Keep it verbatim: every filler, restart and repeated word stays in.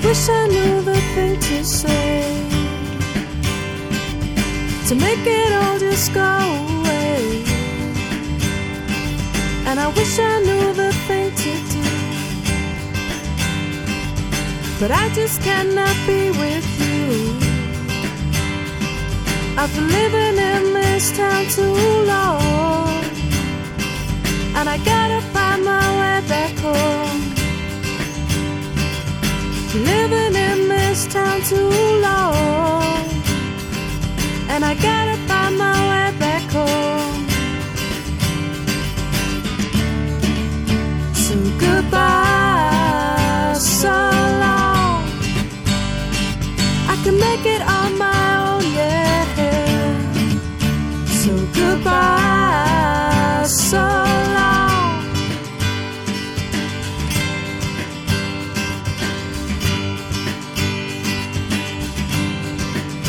wish I knew the thing to say to make it all just go away. And I wish I knew the thing to do, but I just cannot be with you. I've been living in this town too long, and I gotta find my way back home. Living in this town too long, and I gotta find my way back home. So goodbye, so long. I can make it on my own, yeah. So goodbye.